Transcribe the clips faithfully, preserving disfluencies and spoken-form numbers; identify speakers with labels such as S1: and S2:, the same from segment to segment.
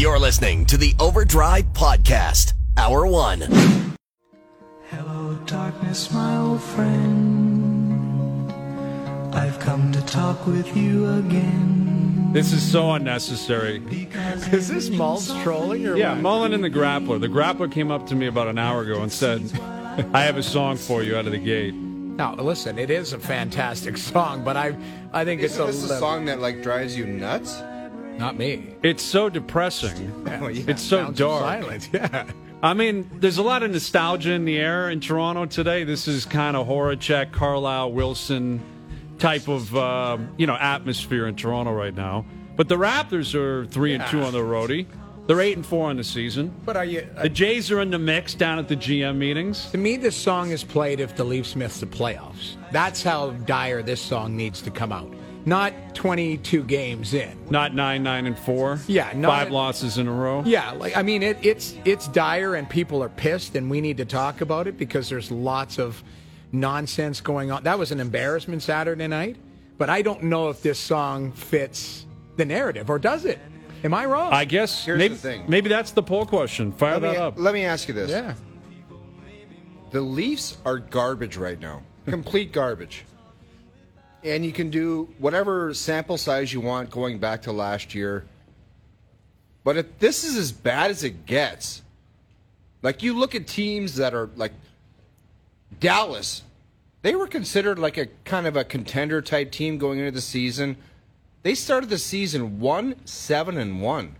S1: You're listening to the Overdrive Podcast, Hour One.
S2: Hello, darkness, my old friend. I've come to talk with you again.
S3: This is so unnecessary.
S4: Is this Mulls trolling or
S3: Yeah,
S4: what?
S3: Mullen and the Grappler. The Grappler came up to me about an hour ago and said, I have a song for you out of the gate.
S4: Now, listen, it is a fantastic song, but I I think
S5: Isn't
S4: it's a,
S5: this a song that like drives you nuts?
S4: Not me.
S3: It's so depressing.
S4: Yeah, well, yeah,
S3: It's so
S4: Sounds of
S3: dark.
S4: Silence. Yeah.
S3: I mean, there's a lot of nostalgia in the air in Toronto today. This is kind of Horacek, Carlisle, Wilson type of uh, you know atmosphere in Toronto right now. But the Raptors are three and two on the roadie. They're eight and four on the season.
S4: But are you? Uh,
S3: The Jays are in the mix down at the G M meetings.
S4: to me, this song is played if the Leafs miss the playoffs. That's how dire this song needs to come out. Not twenty-two games in.
S3: Not nine, nine and four.
S4: Yeah, not
S3: five
S4: at-
S3: losses in a row.
S4: Yeah, like I mean, it, it's it's dire and people are pissed, and we need to talk about it because there's lots of nonsense going on. That was an embarrassment Saturday night, but I don't know if this song fits the narrative, or does it? Am I wrong?
S3: I guess
S5: Here's
S3: maybe
S5: the thing.
S3: maybe that's the poll question. Fire
S5: Let me,
S3: that up.
S5: let me ask you this.
S4: yeah.
S5: The Leafs are garbage right now. Complete garbage. And you can do whatever sample size you want going back to last year. But if this is as bad as it gets, like you look at teams that are like Dallas, they were considered like a kind of a contender type team going into the season. They started the season one, seven, and one.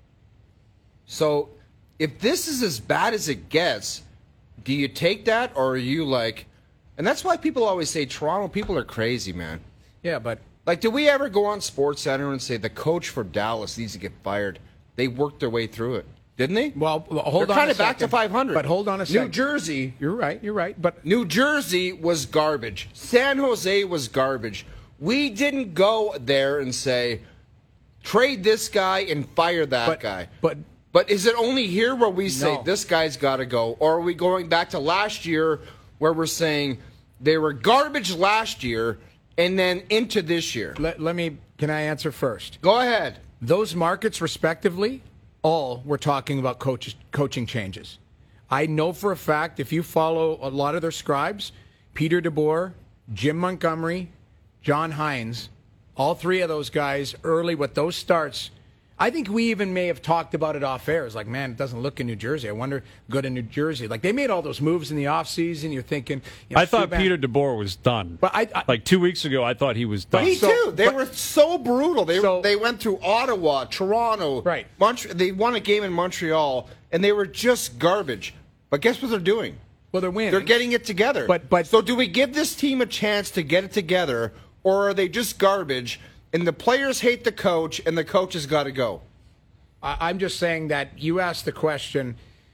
S5: So if this is as bad as it gets, do you take that, or are you like, and that's why people always say Toronto people are crazy, man.
S4: Yeah, but
S5: Like, did we ever go on SportsCenter and say the coach for Dallas needs to get fired? They worked their way through it, didn't they?
S4: well, hold
S5: They're
S4: on.
S5: kind
S4: a
S5: of back to
S4: second.
S5: five hundred.
S4: But hold on a second.
S5: New Jersey,
S4: You're right. You're right. But
S5: New Jersey was garbage. San Jose was garbage. We didn't go there and say, trade this guy and fire that
S4: but
S5: guy.
S4: but
S5: But is it only here where we say
S4: No.
S5: this guy's got to go? Or are we going back to last year where we're saying they were garbage last year and then into this year?
S4: let, let me. Can I answer first?
S5: Go ahead.
S4: Those markets, respectively, all were talking about coach, coaching changes. I know for a fact, if you follow a lot of their scribes, Peter DeBoer, Jim Montgomery, John Hines, all three of those guys early with those starts. I think we even may have talked about it off air. It's like, man, it doesn't look in New Jersey. I wonder, go to New Jersey. Like, they made all those moves in the offseason. You're thinking, you know,
S3: I thought
S4: Subban-
S3: Peter DeBoer was done.
S4: But I- I-
S3: like two weeks ago, I thought he was done.
S5: Me
S4: So-
S5: too. They
S4: but-
S5: were so brutal. They
S4: So-
S5: they went through Ottawa, Toronto,
S4: Right.
S5: Mont- they won a game in Montreal, and they were just garbage. But guess what they're doing?
S4: Well, they're winning.
S5: They're getting it together.
S4: But- but-
S5: so do we give this team a chance to get it together, or are they just garbage? And the players hate the coach, and the coach has got to go.
S4: I- I'm just saying that you asked the question,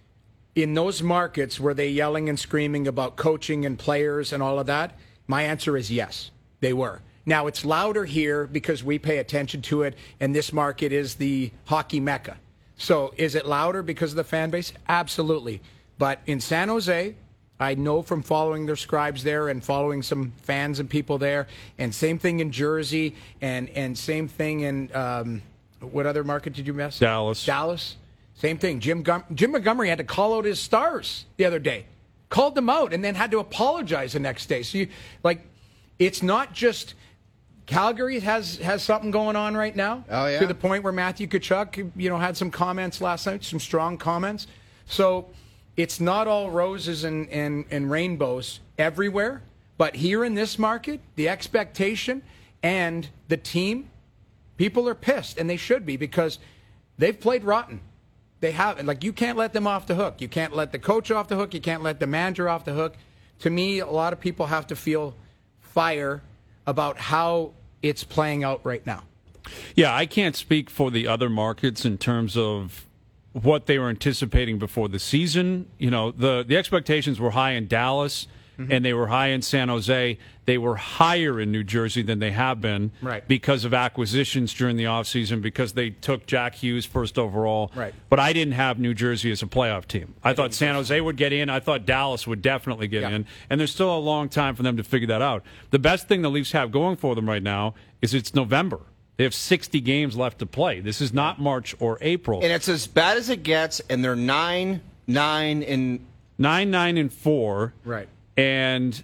S4: in those markets, were they yelling and screaming about coaching and players and all of that? My answer is yes, they were. Now, it's louder here because we pay attention to it, and this market is the hockey mecca. So is it louder because of the fan base? Absolutely. But in San Jose, I know from following their scribes there and following some fans and people there, and same thing in Jersey, and, and same thing in... Um, what other market did you miss?
S3: Dallas.
S4: Dallas. Same thing. Jim Gum- Jim Montgomery had to call out his stars the other day. Called them out and then had to apologize the next day. So you like it's not just Calgary has has something going on right now.
S5: Oh, yeah.
S4: To the point where Matthew Tkachuk, you know, had some comments last night, some strong comments. So it's not all roses and, and, and rainbows everywhere, but here in this market, the expectation and the team, people are pissed, and they should be, because they've played rotten. They have, like, you can't let them off the hook. You can't let the coach off the hook. You can't let the manager off the hook. To me, a lot of people have to feel fire about how it's playing out right now.
S3: Yeah, I can't speak for the other markets in terms of what they were anticipating before the season. You know, the, the expectations were high in Dallas, mm-hmm. and they were high in San Jose. They were higher in New Jersey than they have been,
S4: right,
S3: because of acquisitions during the offseason, because they took Jack Hughes first overall.
S4: Right.
S3: But I didn't have New Jersey as a playoff team. I, I thought San Jose would get in. I thought Dallas would definitely get
S4: yeah.
S3: in. And there's still a long time for them to figure that out. The best thing the Leafs have going for them right now is it's November. They have sixty games left to play. This is not March or April.
S5: And it's as bad as it gets, and they're nine, nine, and
S3: nine, nine, and four.
S4: Right.
S3: And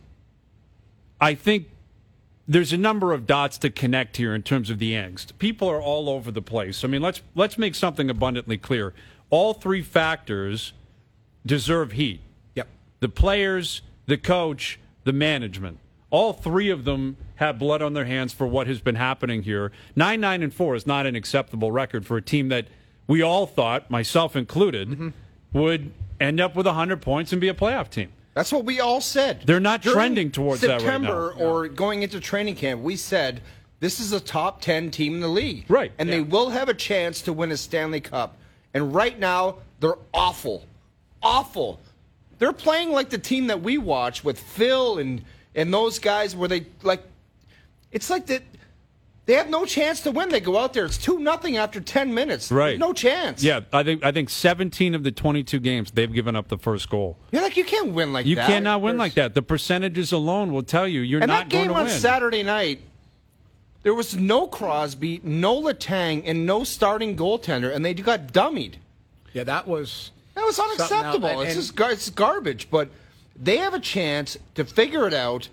S3: I think there's a number of dots to connect here in terms of the angst. People are all over the place. I mean, let's let's make something abundantly clear. All three factors deserve heat.
S4: Yep.
S3: The players, the coach, the management. All three of them have blood on their hands for what has been happening here. Nine, nine, and four is not an acceptable record for a team that we all thought, myself included, mm-hmm. would end up with one hundred points and be a playoff team.
S5: That's what we all said.
S3: They're not
S5: During
S3: trending towards
S5: September
S3: that right now.
S5: September or going into training camp, we said this is a top ten team in the league.
S3: Right.
S5: And
S3: yeah.
S5: they will have a chance to win a Stanley Cup. And right now, they're awful. Awful. They're playing like the team that we watch with Phil and, and those guys where they, like, it's like that. They have no chance to win. They go out there. It's two nothing after ten minutes.
S3: Right.
S5: There's no chance.
S3: Yeah, I think I think seventeen of the twenty-two games they've given up the first goal.
S5: You're like you can't win like
S3: you
S5: that.
S3: You cannot win
S5: There's...
S3: like that. The percentages alone will tell you you're
S5: and
S3: not going to win.
S5: And that game on Saturday night, there was no Crosby, no Letang, and no starting goaltender, and they got dummied.
S4: Yeah, that was
S5: that was unacceptable.
S4: And,
S5: it's just gar- it's garbage. But they have a chance to figure it out,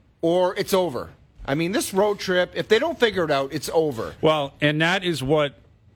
S5: or it's over. I mean, this road trip, if they don't figure it out, it's over.
S3: Well, and that is what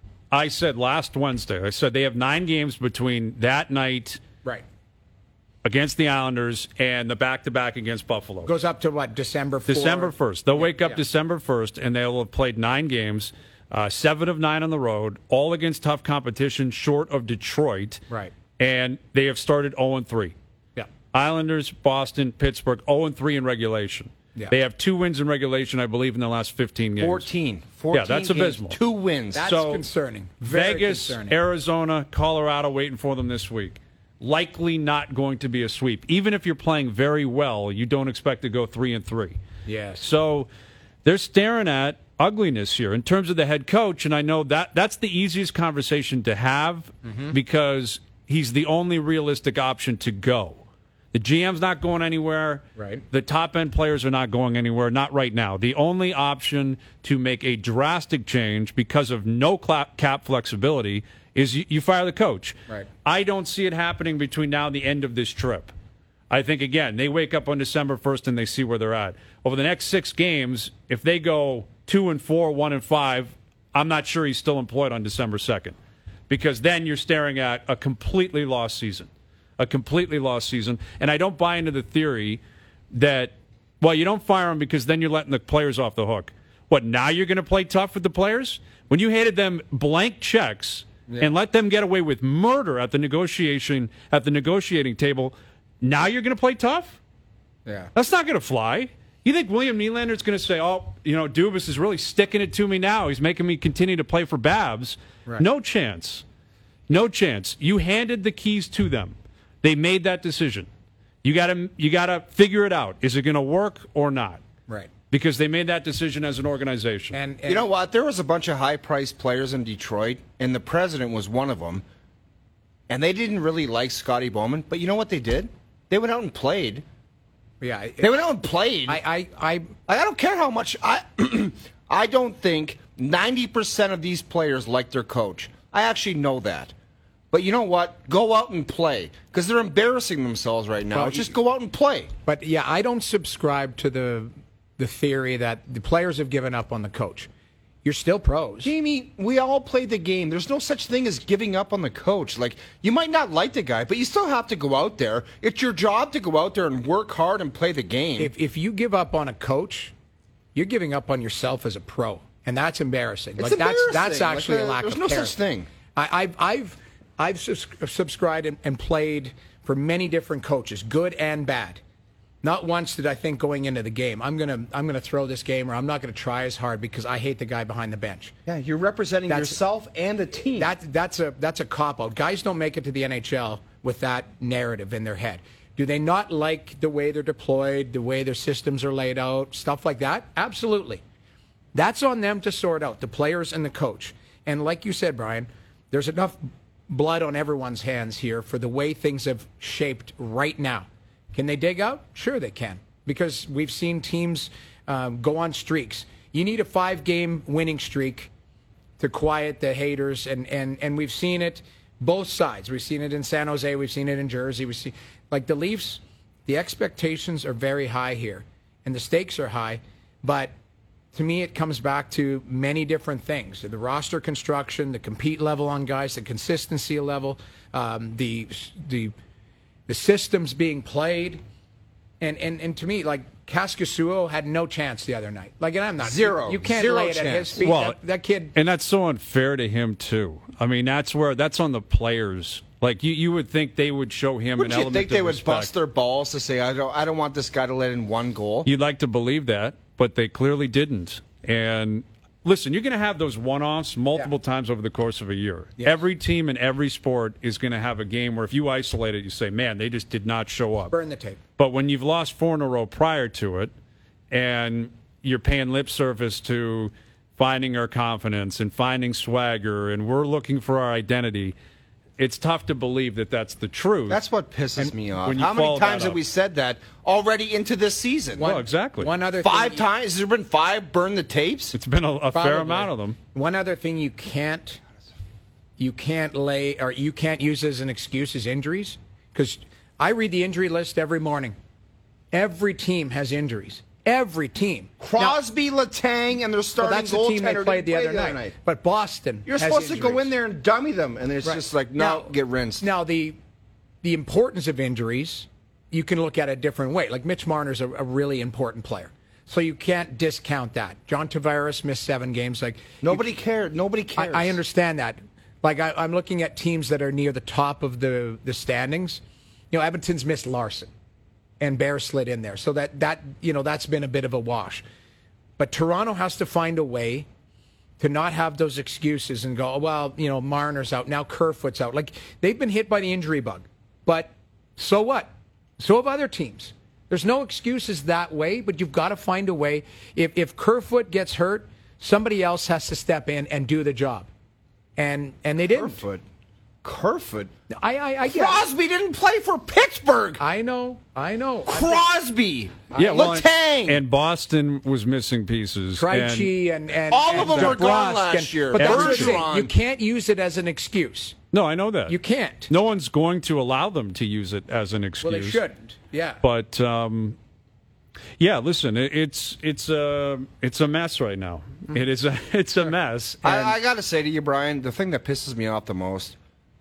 S3: I said last Wednesday. I said they have nine games between that night
S4: right.
S3: against the Islanders and the back-to-back against Buffalo.
S4: Goes up to, what, December fourth?
S3: December first. They'll
S4: yeah,
S3: wake up
S4: yeah.
S3: December first, and they'll have played nine games, uh, seven of nine on the road, all against tough competition short of Detroit.
S4: Right.
S3: And they have started oh and three.
S4: Yeah.
S3: Islanders, Boston, Pittsburgh, oh and three in regulation.
S4: Yeah.
S3: They have two wins in regulation, I believe, in the last fifteen games.
S5: fourteen. fourteen
S3: yeah, that's
S5: games,
S3: abysmal.
S5: Two wins.
S4: That's
S3: so,
S4: concerning. Very
S3: Vegas,
S4: concerning.
S3: Arizona, Colorado waiting for them this week. Likely not going to be a sweep. Even if you're playing very well, you don't expect to go three and three.
S4: Yes.
S3: So they're staring at ugliness here in terms of the head coach, and I know that that's the easiest conversation to have mm-hmm. because he's the only realistic option to go. The G M's not going anywhere.
S4: Right.
S3: The top-end players are not going anywhere, not right now. The only option to make a drastic change because of no cap flexibility is you, you fire the coach.
S4: Right.
S3: I don't see it happening between now and the end of this trip. I think, again, they wake up on December first and they see where they're at. Over the next six games, if they go two and four, one and five, I'm not sure he's still employed on December second because then you're staring at a completely lost season. A completely lost season. And I don't buy into the theory that, well, you don't fire them because then you're letting the players off the hook. What, now you're going to play tough with the players? When you handed them blank checks yeah. and let them get away with murder at the negotiation at the negotiating table, now you're going to play tough?
S4: Yeah.
S3: That's not going to fly. You think William Nylander's going to say, oh, you know, Dubas is really sticking it to me now. He's making me continue to play for Babs.
S4: Right.
S3: No chance. No chance. You handed the keys to them. They made that decision. You got to you got to figure it out. Is it going to work or not?
S4: Right.
S3: Because they made that decision as an organization.
S4: And, and
S5: you know what? There was a bunch of high-priced players in Detroit, and the president was one of them. And they didn't really like Scotty Bowman. But you know what they did? They went out and played.
S4: Yeah. It,
S5: they went out and played.
S4: I I I,
S5: I don't care how much. I I don't think ninety percent of these players like their coach. I actually know that. But you know what? Go out and play because they're embarrassing themselves right now.
S4: Well,
S5: Just go out and play.
S4: But yeah, I don't subscribe to the the theory that the players have given up on the coach. You're still pros.
S5: Jamie, we all play the game. There's no such thing as giving up on the coach. Like, you might not like the guy, but you still have to go out there. It's your job to go out there and work hard and play the game.
S4: If if you give up on a coach, you're giving up on yourself as a pro, and that's embarrassing.
S5: It's
S4: like
S5: embarrassing.
S4: that's that's actually
S5: like, uh,
S4: a lack
S5: there's
S4: of
S5: no
S4: care.
S5: such thing.
S4: I, I've I've I've sus- subscribed and, and played for many different coaches, good and bad. Not once did I think going into the game, I'm gonna I'm gonna throw this game, or I'm not gonna try as hard because I hate the guy behind the bench.
S5: Yeah, you're representing
S4: That's-
S5: yourself and the team.
S4: That that's a that's a cop out. Guys don't make it to the N H L with that narrative in their head. Do they not like the way they're deployed, the way their systems are laid out, stuff like that? Absolutely. That's on them to sort out, the players and the coach. And like you said, Brian, there's enough blood on everyone's hands here for the way things have shaped right now. Can they dig out? Sure they can, because we've seen teams um, go on streaks. You need a five-game winning streak to quiet the haters, and, and, and we've seen it both sides. We've seen it in San Jose. We've seen it in Jersey. We see, like the Leafs, the expectations are very high here, and the stakes are high. But to me, it comes back to many different things: the roster construction, the compete level on guys, the consistency level, um, the the the systems being played, and and and to me, like Kaskisuo had no chance the other night. Like, and I'm not
S5: Zero.
S4: You, you can't
S5: Zero
S4: lay it
S5: chance.
S4: at his feet.
S3: Well,
S4: that, that kid.
S3: And that's so unfair to him, too. I mean, that's where that's on the players. Like, you, you would think they would show him
S5: Would
S3: an
S5: you
S3: element
S5: think they
S3: of
S5: would
S3: respect.
S5: bust their balls to say, I don't, I don't want this guy to let in one goal?
S3: You'd like to believe that, but they clearly didn't. And listen, you're going to have those one-offs multiple
S4: Yeah.
S3: times over the course of a year.
S4: Yes.
S3: Every team in every sport is going to have a game where if you isolate it, you say, man, they just did not show up.
S4: Burn the tape.
S3: But when you've lost four in a row prior to it, and you're paying lip service to finding our confidence and finding swagger, and we're looking for our identity, it's tough to believe that that's the truth.
S5: That's what pisses me off.
S3: when you
S5: How many
S3: follow that
S5: times have
S3: up-
S5: we said that already into this season?
S3: Well, exactly.
S4: One other
S5: Five
S4: thing,
S5: times? Has there been five burn the tapes?
S3: It's been a, a fair
S4: Probably.
S3: amount of them.
S4: One other thing you can't you can't lay or you can't use as an excuse is injuries, because I read the injury list every morning. Every team has injuries. Every team.
S5: Crosby, Letang, and their
S4: Now, well,
S5: starting
S4: that's the
S5: goaltender
S4: team they
S5: didn't
S4: played the
S5: play
S4: other night. But Boston,
S5: You're
S4: has
S5: supposed to go
S4: injuries.
S5: in there and dummy them, and it's
S4: Right.
S5: just like,
S4: Now-
S5: no, get rinsed.
S4: Now the the importance of injuries, you can look at a different way. Like Mitch Marner's a, a really important player, so you can't discount that. John Tavares missed seven games. Like
S5: Nobody cared. Nobody
S4: I,
S5: cares.
S4: I understand that. Like I, I'm looking at teams that are near the top of the the standings. You know, Edmonton's missed Larson, and Bear slid in there, so that that you know that's been a bit of a wash. But Toronto has to find a way to not have those excuses and go, well, you know, Marner's out now, Kerfoot's out. Like they've been hit by the injury bug, but so what? So have other teams. There's no excuses that way, but you've got to find a way. If if Kerfoot gets hurt, somebody else has to step in and do the job, and and they didn't.
S5: Kerfoot. Kerfoot.
S4: I I, I get.
S5: Crosby didn't play for Pittsburgh.
S4: I know. I know.
S5: Crosby.
S3: Yeah, well,
S5: Letang.
S3: and Boston was missing pieces.
S4: Krejci and, and
S5: All
S4: and
S5: of them were gone
S4: DeBrusk
S5: last
S4: and-
S5: year.
S4: But that's what I'm
S3: Bergeron.
S4: saying. You can't use it as an excuse.
S3: No, I know that.
S4: You can't.
S3: No one's going to allow them to use it as an excuse.
S4: Well, they shouldn't. Yeah.
S3: But um, yeah, listen, it, it's it's a it's a mess right now. It is a it's a mess. And
S5: I, I got to say to you, Brian, the thing that pisses me off the most,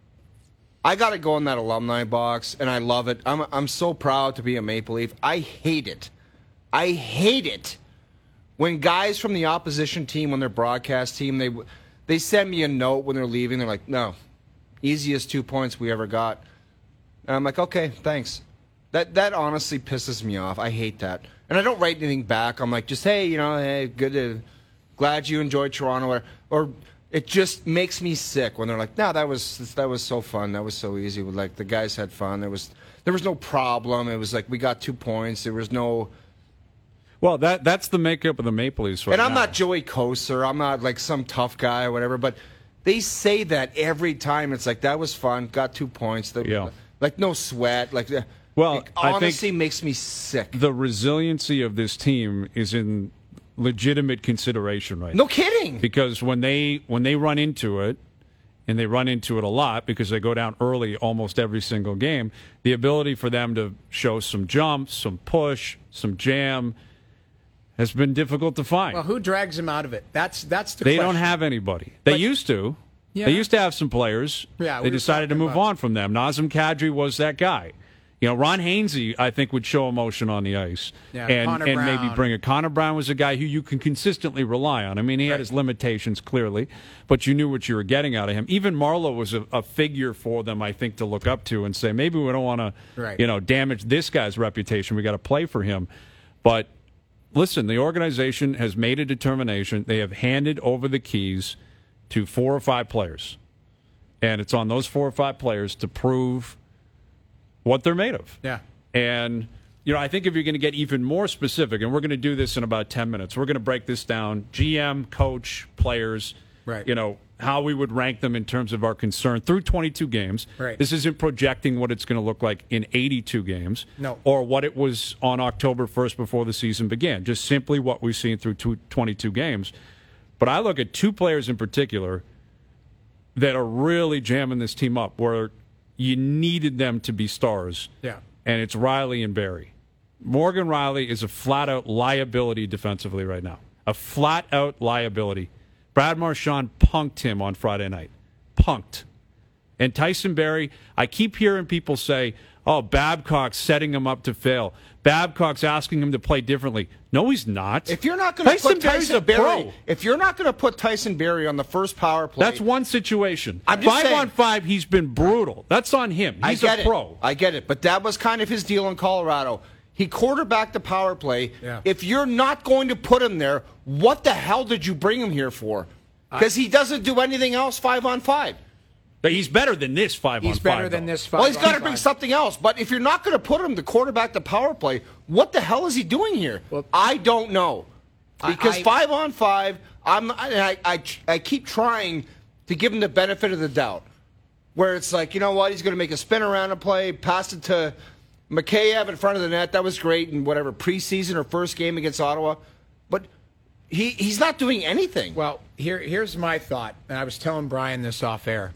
S5: I got to go in that alumni box, and I love it. I'm I'm so proud to be a Maple Leaf. I hate it. I hate it when guys from the opposition team, on their broadcast team, they they send me a note when they're leaving. They're like, "No, easiest two points we ever got," and I'm like, "Okay, thanks." That that honestly pisses me off. I hate that, and I don't write anything back. I'm like, just hey, you know, hey, good to, glad you enjoyed Toronto, or, or it just makes me sick when they're like, no, that was that was so fun, that was so easy. Like the guys had fun. There was there was no problem. It was like we got two points. There was no.
S3: well, that that's the makeup of the Maple Leafs right
S5: And I'm
S3: now.
S5: not Joey Koser. I'm not like some tough guy or whatever. But they say that every time. It's like that was fun. Got two points. The,
S3: Yeah.
S5: Like no sweat. Like
S3: Well,
S5: it
S3: I think
S5: honestly makes me sick.
S3: the resiliency of this team is in legitimate consideration right
S5: No
S3: now.
S5: kidding.
S3: Because when they when they run into it, and they run into it a lot because they go down early almost every single game, the ability for them to show some jumps, some push, some jam has been difficult to find.
S4: Well, who drags them out of it? That's that's the
S3: They
S4: question.
S3: don't have anybody. They
S4: But-
S3: used to.
S4: Yeah.
S3: They used to have some players.
S4: Yeah,
S3: they
S4: we were
S3: decided to
S4: talking
S3: move
S4: about-
S3: on from them. Nazem Kadri was that guy. You know, Ron Hainsey, I think, would show emotion on the ice.
S4: Yeah,
S3: and
S4: Connor
S3: and maybe
S4: Brown.
S3: bring it. Connor Brown was a guy who you can consistently rely on. I mean, he had
S4: Right.
S3: his limitations, clearly, but you knew what you were getting out of him. Even Marlowe was a, a figure for them, I think, to look up to and say, maybe we don't want to,
S4: Right.
S3: you know, damage this guy's reputation. We got to play for him. But listen, the organization has made a determination. They have handed over the keys to four or five players. And it's on those four or five players to prove what they're made of.
S4: Yeah.
S3: And, you know, I think if you're going to get even more specific, and we're going to do this in about ten minutes, we're going to break this down G M, coach, players,
S4: Right.
S3: you know, how we would rank them in terms of our concern through twenty-two games.
S4: Right.
S3: This isn't projecting what it's going to look like in eighty-two games.
S4: No.
S3: Or what it was on October first before the season began. Just simply what we've seen through two, twenty-two games. But I look at two players in particular that are really jamming this team up where you needed them to be stars.
S4: Yeah.
S3: And it's Riley and Barry. Morgan Riley is a flat-out liability defensively right now. A flat-out liability. Brad Marchand punked him on Friday night. Punked. And Tyson Barrie, I keep hearing people say, oh, Babcock's setting him up to fail. Babcock's asking him to play differently. No, he's not.
S5: If you're not going to
S3: Tyson
S5: put
S3: Barrie's
S5: Tyson
S3: a
S5: Barrie,
S3: pro.
S5: if you're not going to put Tyson Barrie on the first power play,
S3: That's one situation.
S5: I'm just
S3: five
S5: saying-
S3: on five, he's been brutal. That's on him. He's
S5: I get
S3: a
S5: it.
S3: pro.
S5: I get it, but that was kind of his deal in Colorado. He quarterbacked the power play.
S4: Yeah.
S5: If you're not going to put him there, what the hell did you bring him here for? Because he doesn't do anything else five on five.
S3: But he's better than this five
S4: He's
S3: on five.
S4: better than
S3: though.
S4: this five.
S5: Well, he's
S4: on
S5: got to bring
S4: five.
S5: something else. But if you're not going to put him to quarterback the power play, what the hell is he doing here?
S4: Well,
S5: I don't know. Because
S4: I- I-
S5: five on five, I'm I, I I keep trying to give him the benefit of the doubt. Where it's like, you know what, he's going to make a spin around a play, pass it to Mikheyev in front of the net. That was great in whatever preseason or first game against Ottawa. But he he's not doing anything.
S4: Well, here here's my thought, and I was telling Brian this off air.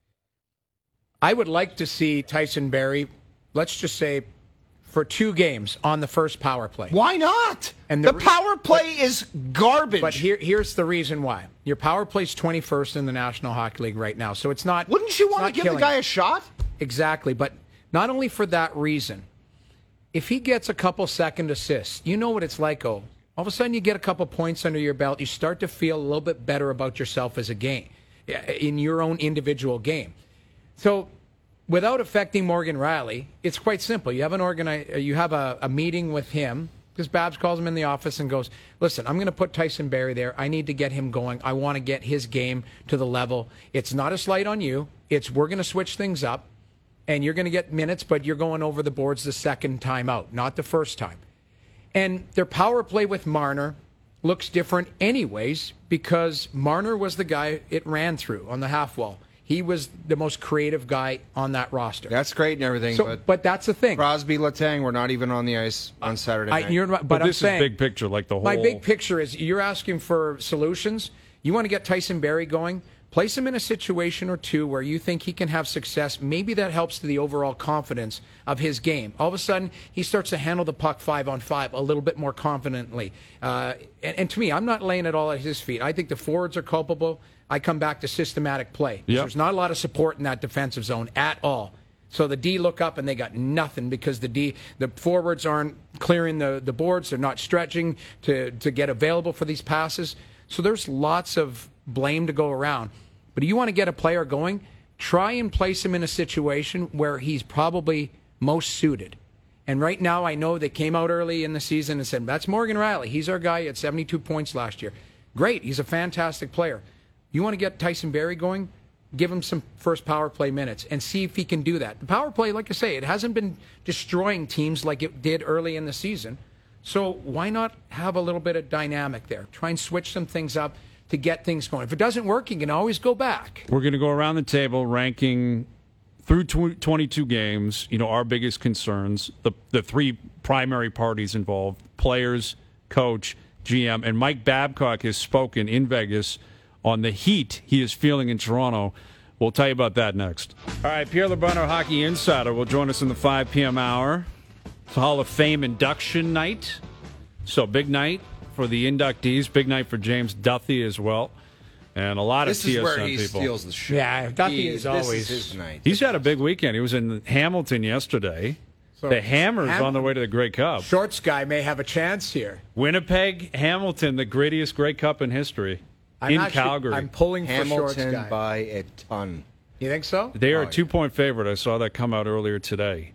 S4: I would like to see Tyson Barrie, let's just say, for two games on the first power play.
S5: Why not?
S4: And
S5: the,
S4: the re-
S5: power play is garbage.
S4: But here, here's the reason why. Your power play's twenty-first in the National Hockey League right now, so it's not.
S5: Wouldn't you
S4: it's
S5: want to
S4: not
S5: give the
S4: killing
S5: guy
S4: it.
S5: a shot?
S4: Exactly, but not only for that reason. If he gets a couple second assists, you know what it's like, oh. All of a sudden you get a couple points under your belt, you start to feel a little bit better about yourself as a game, in your own individual game. So without affecting Morgan Riley, it's quite simple. You have an organi- you have a, a meeting with him, because Babs calls him in the office and goes, listen, I'm going to put Tyson Barrie there. I need to get him going. I want to get his game to the level. It's not a slight on you. It's we're going to switch things up, and you're going to get minutes, but you're going over the boards the second time out, not the first time. And their power play with Marner looks different anyways, because Marner was the guy it ran through on the half wall. He was the most creative guy on that roster.
S5: That's great and everything,
S4: So,
S5: but,
S4: but that's the thing.
S5: Crosby, Letang were not even on the ice on Saturday
S4: I,
S5: night.
S4: you're, but
S3: But
S4: I'm
S3: this
S4: saying,
S3: is big picture, like the whole.
S4: my big picture is you're asking for solutions. You want to get Tyson Barrie going? Place him in a situation or two where you think he can have success. Maybe that helps to the overall confidence of his game. All of a sudden, he starts to handle the puck five on five a little bit more confidently. Uh, and, and to me, I'm not laying it all at his feet. I think the forwards are culpable. I come back to systematic play.
S3: Yep.
S4: There's not a lot of support in that defensive zone at all. So the D look up and they got nothing because the D, the forwards aren't clearing the, the boards. They're not stretching to, to get available for these passes. So there's lots of blame to go around. But do you want to get a player going? Try and place him in a situation where he's probably most suited. And right now, I know they came out early in the season and said, that's Morgan Riley. He's our guy at seventy-two points last year. Great. He's a fantastic player. You want to get Tyson Barrie going? Give him some first power play minutes and see if he can do that. The power play, like I say, it hasn't been destroying teams like it did early in the season. So why not have a little bit of dynamic there? Try and switch some things up to get things going. If it doesn't work, you can always go back.
S3: We're going to go around the table ranking through tw- twenty-two games, you know, our biggest concerns, the the three primary parties involved, players, coach, G M, and Mike Babcock has spoken in Vegas on the heat he is feeling in Toronto. We'll tell you about that next. All right, Pierre LeBrun, our hockey insider, will join us in the five p.m. hour. It's Hall of Fame induction night. So big night for the inductees, big night for James Duthie as well, and a lot
S5: this
S3: of T S N
S5: is where he
S3: people.
S5: steals the show.
S4: Yeah, Duthie
S5: He-
S4: is
S5: this
S4: always-
S5: is his night.
S3: He's had a big weekend. He was in Hamilton yesterday. The Hammers
S4: Ham-
S3: on the way to the Grey Cup.
S4: Shorts guy may have a chance here.
S3: Winnipeg, Hamilton, the grittiest Grey Cup in history.
S4: I'm
S3: in
S4: actually-
S3: Calgary.
S4: I'm pulling for Shorts
S5: Hamilton
S4: guy.
S5: by a ton.
S4: You think so?
S3: They are
S5: Oh,
S3: a two-point favorite. I saw that come out earlier today.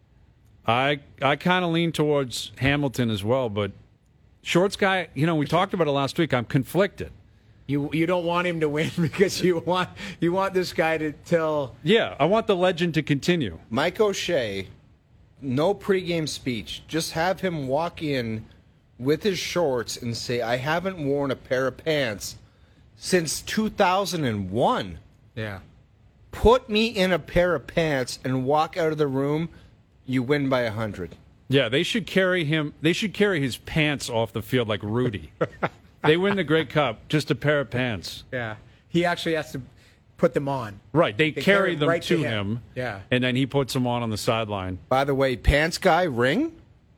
S3: I I kind of lean towards Hamilton as well, but Shorts guy, you know, we talked about it last week. I'm conflicted.
S4: You you don't want him to win because you want you want this guy to tell.
S3: Yeah, I want the legend to continue.
S5: Mike O'Shea, no pregame speech. Just have him walk in with his shorts and say, I haven't worn a pair of pants since two thousand one.
S4: Yeah.
S5: Put me in a pair of pants and walk out of the room, you win by a hundred.
S3: Yeah, they should carry him. They should carry his pants off the field like Rudy. They win the Grey Cup, just a pair of pants.
S4: Yeah. He actually has to put them on.
S3: Right, they,
S4: They
S3: carry
S4: carry
S3: them
S4: right
S3: to
S4: to
S3: him.
S4: him. Yeah.
S3: And then he puts them on on the sideline.
S5: By the way, pants guy, ring?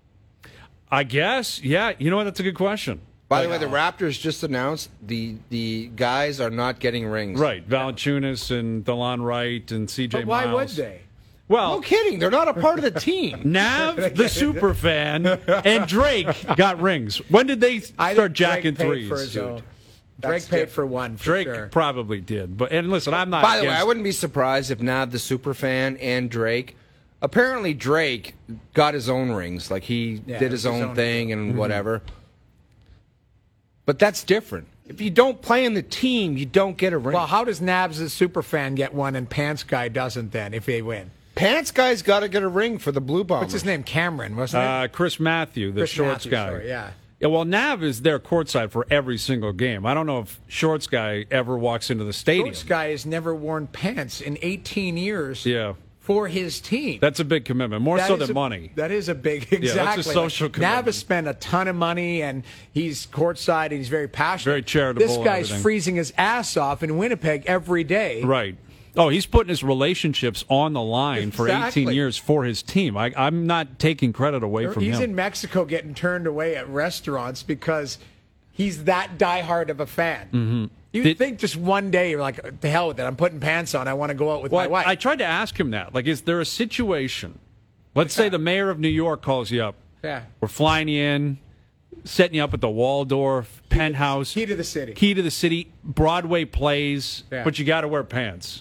S3: I guess, yeah. You know what? That's a good question.
S5: By the way, the Raptors just announced the the guys are not getting rings.
S3: Right, Valanciunas and Delon Wright and C J
S4: But why
S3: Miles.
S4: would they?
S3: Well,
S5: No kidding. They're not a part of the team.
S3: Nav, the super fan, and Drake got rings. When did they
S4: I
S3: start
S4: think
S3: jacking
S4: Drake paid
S3: threes?
S4: For his
S3: dude?
S4: own. Drake
S5: That's
S4: paid for one. For
S3: Drake
S4: sure.
S3: probably did. But and listen, I'm not.
S5: By the way,
S3: against-
S5: I wouldn't be surprised if Nav, the super fan, and Drake. Apparently, Drake got his own rings. Like he
S4: Yeah,
S5: did his
S4: his
S5: own,
S4: own
S5: thing and whatever. But that's different. If you don't play in the team, you don't get a ring.
S4: Well, how does Nabs, the super fan, get one and Pants Guy doesn't then if they win?
S5: Pants guy's got to get a ring for the Blue Bombers.
S4: What's his name? Cameron, wasn't it?
S3: Uh, Chris Matthew, the
S4: Chris
S3: shorts
S4: Matthews,
S3: guy.
S4: sorry, yeah.
S3: Yeah, well, Nav is there courtside for every single game. I don't know if shorts guy ever walks into the stadium.
S4: This guy has never worn pants in eighteen years
S3: Yeah,
S4: for his team.
S3: that's a big commitment, more
S4: That
S3: so
S4: is
S3: than
S4: a-
S3: money.
S4: That is a big,
S3: that's a
S4: exactly.
S3: social
S4: Like,
S3: commitment.
S4: Nav has spent a ton of money, and he's courtside, and he's very passionate.
S3: Very charitable
S4: This
S3: and
S4: guy's
S3: everything.
S4: freezing his ass off in Winnipeg every day.
S3: Right. Oh, he's putting his relationships on the line for
S4: Exactly.
S3: eighteen years for his team. I, I'm not taking credit away from
S4: He's
S3: him.
S4: in Mexico getting turned away at restaurants because he's that diehard of a fan. Mm-hmm. You'd
S3: Did-
S4: think just one day you're like, the hell with it. I'm putting pants on. I want to go out with
S3: Well,
S4: my wife.
S3: I tried to ask him that. Like, is there a situation? Let's say the mayor of New York calls you up.
S4: yeah.
S3: We're flying you in, setting you up at the Waldorf penthouse.
S4: Key to the city.
S3: Key to the city. Broadway plays,
S4: Yeah.
S3: but you got to wear pants.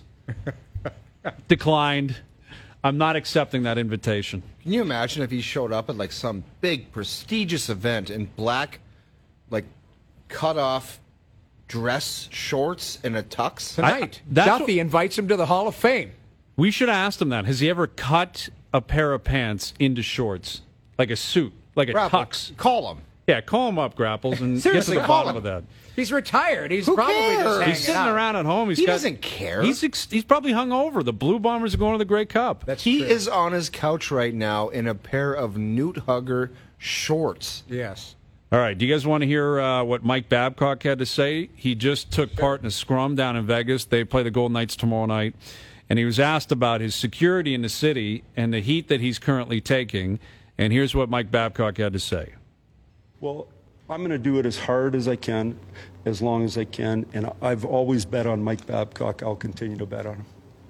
S3: Declined. I'm not accepting that invitation.
S5: Can you imagine if he showed up at like some big prestigious event in black, like cut off dress shorts and a tux?
S4: Tonight,
S3: I- that's
S4: Duffy invites him to the Hall of Fame.
S3: We should have asked him that. Has he ever cut a pair of pants into shorts, like a suit, like a
S5: Grapple,
S3: tux?
S5: Call him.
S3: Yeah, call him up, Grapples, and
S5: Seriously,
S3: get to the
S5: call
S3: bottom
S5: him.
S3: of that.
S4: He's retired. He's
S5: Who
S4: probably
S5: cares?
S4: just hanging
S3: He's sitting
S4: out.
S3: around at home. He's
S5: He
S3: got,
S5: doesn't care.
S3: He's ex- he's probably hung over. The Blue Bombers are going to the Grey Cup.
S4: That's
S5: He
S4: true.
S5: is on his couch right now in a pair of Newt Hugger shorts.
S4: Yes.
S3: All right. Do you guys want to hear uh, what Mike Babcock had to say? He just took part in a scrum down in Vegas. They play the Golden Knights tomorrow night. And he was asked about his security in the city and the heat that he's currently taking. And here's what Mike Babcock had to say.
S6: Well, I'm going to do it as hard as I can, as long as I can. And I've always bet on Mike Babcock. I'll continue to bet on him.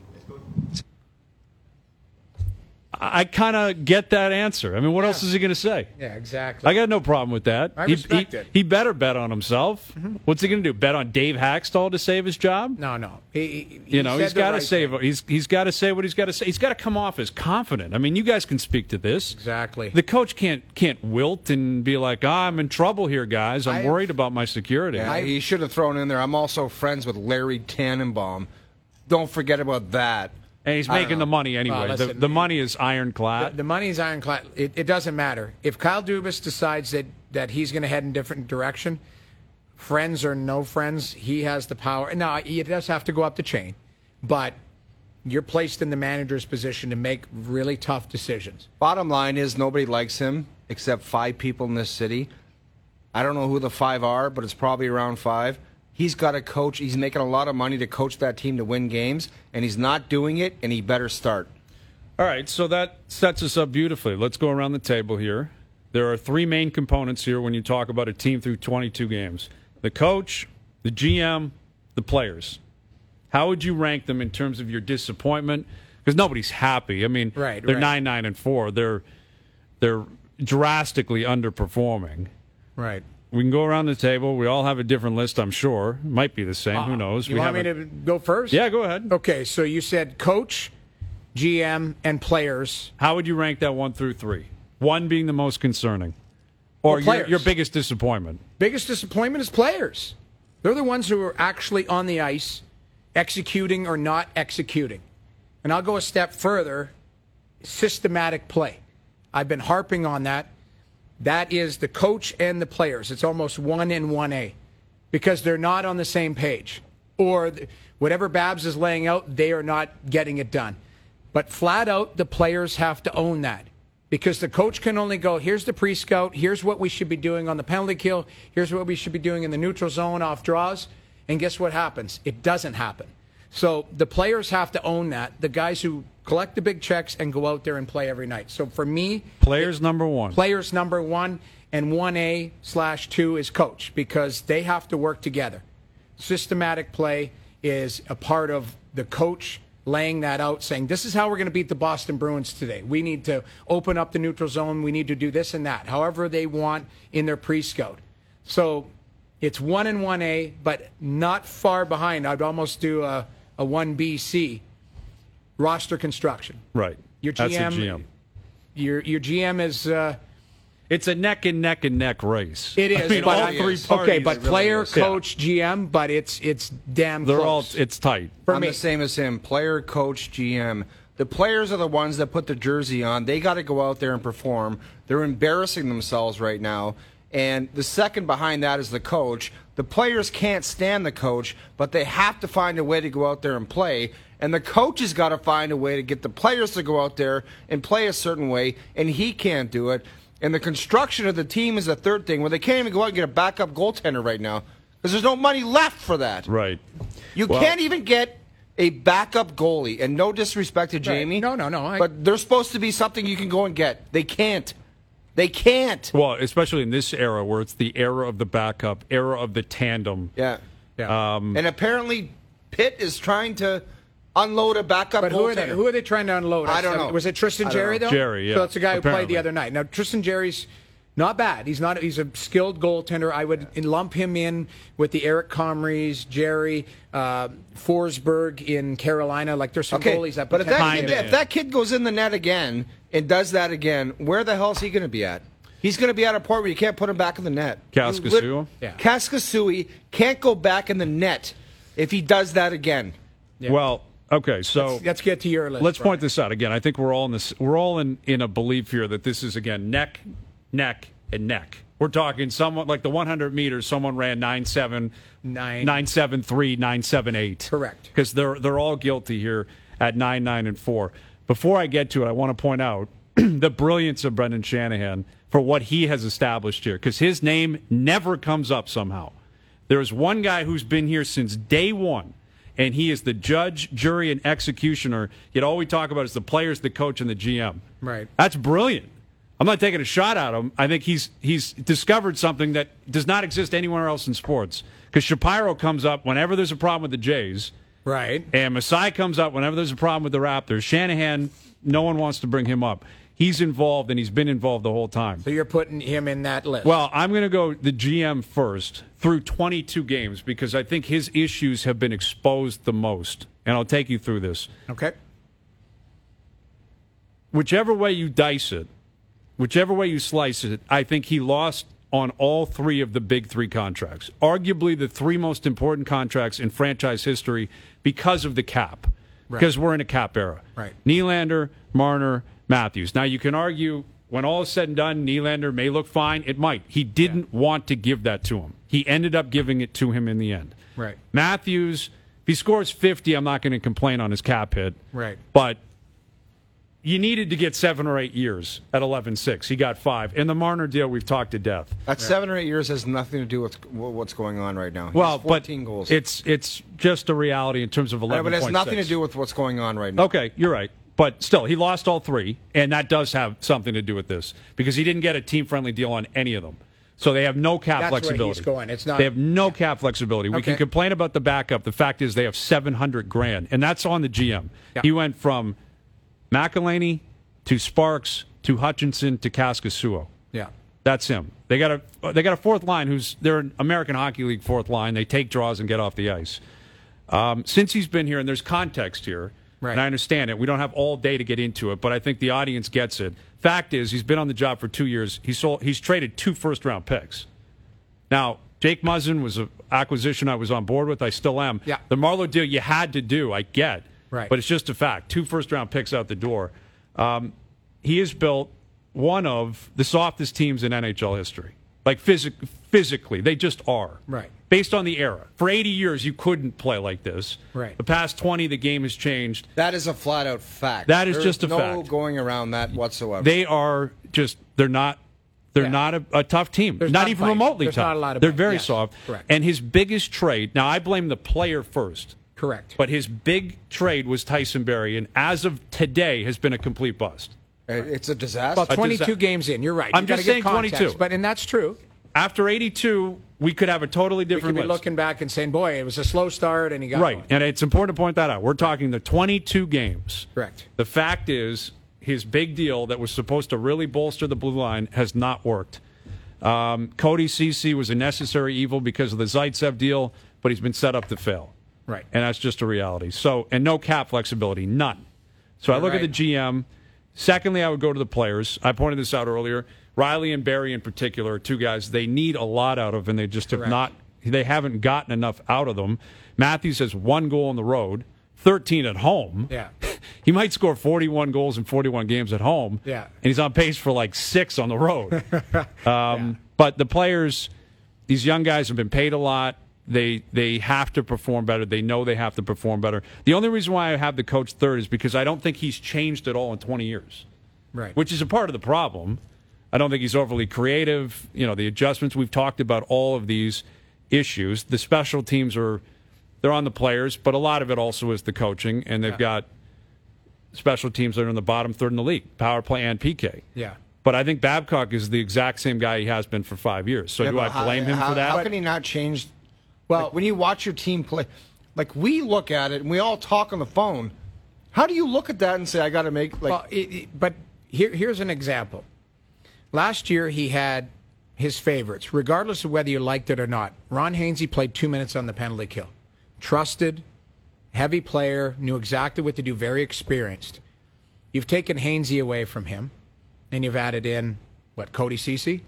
S3: I kind of get that answer. I mean, what else is he going to say?
S4: Yeah, exactly.
S3: I got no problem with that.
S4: I
S3: he,
S4: respect
S3: he,
S4: it.
S3: he better bet on himself. What's he going to do? Bet on Dave Haxtell to save his job?
S4: no, no. He, he, he
S3: You know,
S4: said
S3: he's
S4: the
S3: got to
S4: right
S3: save.
S4: thing.
S3: He's he's got to say what he's got to say. He's got to come off as confident. I mean, you guys can speak to this.
S4: Exactly.
S3: The coach can't can't wilt and be like, oh, "I'm in trouble here, guys. I'm
S4: I-
S3: worried about my security."
S5: Yeah, he should have thrown in there. I'm also friends with Larry Tannenbaum. Don't forget about that.
S3: And he's
S5: I don't
S3: making
S5: know.
S3: the money anyway.
S4: Well,
S3: the,
S4: listen,
S3: the money is ironclad.
S4: The, the money's ironclad. It, it doesn't matter. If Kyle Dubas decides that, that he's going to head in a different direction, friends or no friends, he has the power. Now, he does have to go up the chain, but you're placed in the manager's position to make really tough decisions.
S5: Bottom line is nobody likes him except five people in this city. I don't know who the five are, but it's probably around five. He's got to coach. He's making a lot of money to coach that team to win games, and he's not doing it, and he better start.
S3: All right, so that sets us up beautifully. Let's go around the table here. There are three main components here when you talk about a team through twenty-two games: the coach, the G M, the players. How would you rank them in terms of your disappointment? Because nobody's happy. I mean,
S4: Right,
S3: they're
S4: right.
S3: nine, nine, and four. They're they're drastically underperforming.
S4: Right.
S3: We can go around the table. We all have a different list, I'm sure. Might be the same. Who knows?
S4: You
S3: we
S4: want me
S3: haven't-
S4: to go first?
S3: Yeah, go ahead.
S4: Okay, so you said coach, G M, and players.
S3: How would you rank that one through three? One being the most concerning, or
S4: Well,
S3: your,
S4: players.
S3: your biggest disappointment?
S4: Biggest disappointment is players. They're the ones who are actually on the ice, executing or not executing. And I'll go a step further, systematic play. I've been harping on that. That is the coach and the players. It's almost one and one A. because they're not on the same page. Or th- whatever Babs is laying out, they are not getting it done. But flat out, the players have to own that. Because the coach can only go, here's the pre-scout, here's what we should be doing on the penalty kill, here's what we should be doing in the neutral zone off draws, and guess what happens? It doesn't happen. So the players have to own that, the guys who collect the big checks and go out there and play every night. So for me...
S3: Players number one.
S4: Players number one, and one A slash two is coach, because they have to work together. Systematic play is a part of the coach laying that out, saying, this is how we're going to beat the Boston Bruins today. We need to open up the neutral zone. We need to do this and that, however they want in their pre-scout. So it's one and one A, but not far behind. I'd almost do a, a one B C, roster construction.
S3: Right.
S4: Your G M,
S3: That's a G M.
S4: Your, your G M is... Uh,
S3: It's a neck and neck and neck race.
S4: It is,
S3: I mean,
S4: but
S3: all
S4: I-
S3: three
S4: okay,
S3: parties.
S4: but
S5: really
S4: player,
S5: is.
S4: coach, G M, but it's it's damn
S3: They're
S4: close.
S3: all. It's tight.
S4: For
S5: I'm
S4: me.
S5: the same as him. Player, coach, G M. The players are the ones that put the jersey on. They got to go out there and perform. They're embarrassing themselves right now. And the second behind that is the coach. The players can't stand the coach, but they have to find a way to go out there and play. And the coach has got to find a way to get the players to go out there and play a certain way, and he can't do it. And the construction of the team is the third thing, where they can't even go out and get a backup goaltender right now because there's no money left for that.
S3: Right.
S5: You
S3: Well-
S5: can't even get a backup goalie, and no disrespect to Jamie.
S4: No, no, no, I-
S5: but there's supposed to be something you can go and get. They can't. They can't.
S3: Well, especially in this era where it's the era of the backup, era of the tandem.
S5: Yeah.
S4: Yeah.
S3: Um,
S5: And apparently, Pitt is trying to unload a backup
S4: But who are they?
S5: goaltender.
S4: Who are they trying to unload?
S5: I don't know.
S4: Was it Tristan
S5: I don't
S4: Jerry
S5: know.
S4: though?
S3: Jerry, yeah,
S4: So it's the guy who played
S3: apparently.
S4: the other night. Now Tristan Jerry's not bad. He's not. He's a skilled goaltender. I would lump him in with the Eric Comries, Jerry, uh, Forsberg in Carolina. Like there's some
S5: Okay,
S4: goalies that.
S5: but if that,
S3: Kinda,
S5: kid,
S3: yeah.
S5: if that kid goes in the net again and does that again, where the hell is he going to be at? He's going to be at a point where you can't put him back in the net.
S3: Kaskasuo?
S5: You lit-
S4: Yeah.
S5: Kaskasuo can't go back in the net if he does that again.
S4: Yeah.
S3: Well, okay, so
S4: let's, let's get to your list.
S3: let's
S4: Brian.
S3: point this out again. I think we're all in this. We're all in in a belief here that this is again neck, neck, and neck. We're talking someone like the one hundred meters. Someone ran nine seven,
S4: Nine.
S3: nine seven three, nine seven eight.
S4: Correct.
S3: Because they're they're all guilty here at nine nine and four. Before I get to it, I want to point out the brilliance of Brendan Shanahan for what he has established here, because his name never comes up somehow. There is one guy who's been here since day one, and he is the judge, jury, and executioner. Yet all we talk about is the players, the coach, and the G M.
S4: Right.
S3: That's brilliant. I'm not taking a shot at him. I think he's he's discovered something that does not exist anywhere else in sports. Because Shapiro comes up whenever there's a problem with the Jays,
S4: Right.
S3: and Masai comes up whenever there's a problem with the Raptors. Shanahan, no one wants to bring him up. He's involved, and he's been involved the whole time.
S4: So you're putting him in that list.
S3: Well, I'm going to go the G M first through twenty-two games because I think his issues have been exposed the most. And I'll take you through this.
S4: okay.
S3: Whichever way you dice it, whichever way you slice it, I think he lost on all three of the big three contracts. Arguably the three most important contracts in franchise history because of the cap.
S4: Right.
S3: Because we're in a cap era.
S4: Right.
S3: Nylander, Marner, Matthews. Now, you can argue when all is said and done, Nylander may look fine. It might. He didn't want to give that to him. He ended up giving it to him in the end.
S4: Right.
S3: Matthews, if he scores fifty, I'm not going to complain on his cap hit.
S4: Right.
S3: But you needed to get seven or eight years at eleven six. He got five. And the Marner deal, we've talked to death.
S5: That seven or eight years has nothing to do with what's going on right now. He
S3: Well,
S5: has fourteen
S3: but
S5: goals.
S3: it's it's just a reality in terms of
S5: I know,
S3: eleven.
S5: but it has nothing to do with what's going on right now.
S3: Okay, you're right. But still, he lost all three, and that does have something to do with this because he didn't get a team-friendly deal on any of them. So they have no cap
S4: That's where
S3: flexibility.
S4: he's going. It's not-
S3: They have no cap flexibility. We
S4: Okay.
S3: can complain about the backup. The fact is they have seven hundred grand, and that's on the G M.
S4: Yeah.
S3: He went from McElhaney to Sparks to Hutchinson to Kaskasuo.
S4: Yeah.
S3: That's him. They got a they got a fourth line who's they're an American Hockey League fourth line. They take draws and get off the ice. Um, since he's been here, and there's context here,
S4: Right.
S3: and I understand it. We don't have all day to get into it, but I think the audience gets it. Fact is, he's been on the job for two years. He sold. He's traded two first round picks. Now, Jake Muzzin was an acquisition I was on board with. I still am.
S4: Yeah.
S3: The Marlowe deal you had to do. I get.
S4: Right.
S3: But it's just a fact. Two first round picks out the door. Um, he has built one of the softest teams in N H L history. Like physic- physically, they just are.
S4: Right.
S3: based on the era. For eighty years, you couldn't play like this.
S4: Right.
S3: The past twenty, the game has changed.
S5: That is a flat out fact.
S3: That is
S5: There's
S3: just a
S5: no
S3: fact.
S5: going around that whatsoever.
S3: They are just, they're not. They're
S4: Yeah.
S3: not a, a tough team.
S4: There's
S3: not
S4: not
S3: even
S4: bite.
S3: remotely
S4: There's
S3: tough.
S4: not a lot of
S3: They're
S4: bite.
S3: very
S4: Yes.
S3: soft.
S4: Correct.
S3: And his biggest trade, now I blame the player first,
S4: Correct.
S3: but his big trade was Tyson Berry, and as of today has been a complete bust.
S5: It's a disaster.
S4: Well, twenty-two
S3: disa-
S4: games in, you're right.
S3: I'm
S4: You gotta
S3: just
S4: give
S3: saying
S4: context,
S3: twenty-two.
S4: But and that's true.
S3: After eighty-two, we could have a totally
S4: We could
S3: different
S4: be
S3: list.
S4: looking back and saying, "Boy, it was a slow start, and he got
S3: Right,
S4: going."
S3: and it's important to point that out. We're talking the twenty-two games.
S4: Correct.
S3: The fact is, his big deal that was supposed to really bolster the blue line has not worked. Um, Cody Ceci was a necessary evil because of the Zaitsev deal, but he's been set up to fail.
S4: Right.
S3: And that's just a reality. So, and no cap flexibility, none. So I look at
S4: right.
S3: the G M. Secondly, I would go to the players. I pointed this out earlier. Riley and Barry in particular are two guys they need a lot out of, and they just have
S4: Correct.
S3: not. They haven't gotten enough out of them. Matthews has one goal on the road, thirteen at home.
S4: Yeah.
S3: He might score forty-one goals in forty-one games at home.
S4: Yeah.
S3: And he's on pace for like six on the road. um, But the players, these young guys have been paid a lot. They they have to perform better. They know they have to perform better. The only reason why I have the coach third is because I don't think he's changed at all in twenty years,
S4: Right.
S3: which is a part of the problem. I don't think he's overly creative. You know, the adjustments, we've talked about all of these issues. The special teams are, they're on the players, but a lot of it also is the coaching, and they've
S4: Yeah.
S3: got special teams that are in the bottom third in the league, power play and P K.
S4: Yeah.
S3: But I think Babcock is the exact same guy he has been for five years. So
S5: Yeah,
S3: do
S5: but
S3: I
S5: how-
S3: blame him
S5: how,
S3: for that?
S5: How can he not change?
S4: Well-
S5: Like, when you watch your team play, like we look at it and we all talk on the phone. How do you look at that and say, I got to make, like,
S4: Well, it, it- but here, here's an example. Last year, he had his favorites, regardless of whether you liked it or not. Ron Hainsey played two minutes on the penalty kill. Trusted, heavy player, knew exactly what to do, very experienced. You've taken Hainsey away from him, and you've added in, what, Cody Ceci?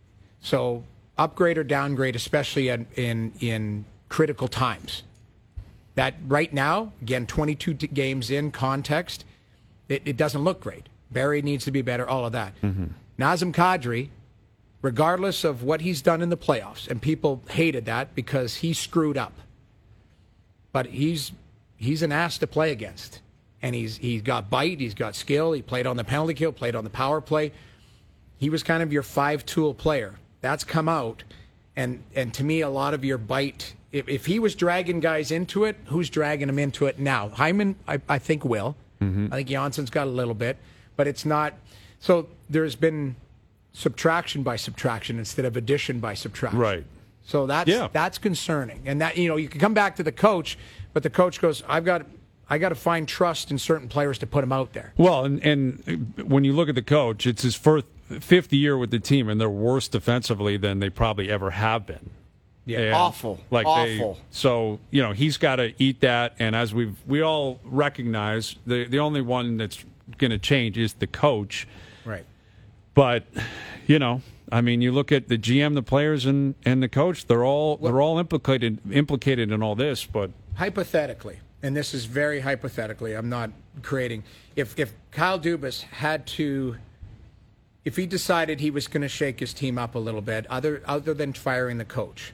S4: So upgrade or downgrade, especially in, in, in critical times. That right now, again, twenty-two t- games in context, it, it doesn't look great. Barry needs to be better, all of that. Nazem Kadri, regardless of what he's done in the playoffs, and people hated that because he screwed up. But he's he's an ass to play against. And he's he's got bite, he's got skill, he played on the penalty kill, played on the power play. He was kind of your five-tool player. That's come out. And and to me, a lot of your bite, if, if he was dragging guys into it, who's dragging him into it now? Hyman, I, I think, will. I think Janssen's got a little bit. But it's not. So there's been subtraction by subtraction instead of addition by subtraction.
S3: Right.
S4: So that's
S3: Yeah.
S4: that's concerning. And that, you know, you can come back to the coach, but the coach goes, I've got I got to find trust in certain players to put them out there.
S3: Well, and, and when you look at the coach, it's his first fifth year with the team, and they're worse defensively than they probably ever have been.
S4: Yeah.
S3: And,
S5: Awful.
S3: Like
S5: Awful.
S3: They, so you know he's got to eat that, and as we we all recognize, the the only one that's going to change is the coach.
S4: Right.
S3: But you know, I mean, you look at the G M, the players, and, and the coach. They're all they're all implicated implicated in all this. But
S4: Hypothetically, and this is very hypothetically, I'm not creating. If if Kyle Dubas had to, if he decided he was going to shake his team up a little bit, other other than firing the coach,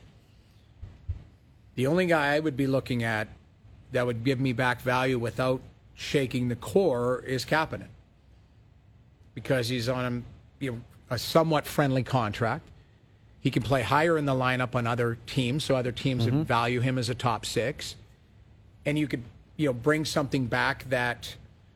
S4: the only guy I would be looking at that would give me back value without shaking the core is Kapanen, because he's on a, you know, a somewhat friendly contract. He can play higher in the lineup on other teams, so other teams would value him as a top six. And you could, you know, bring something back that,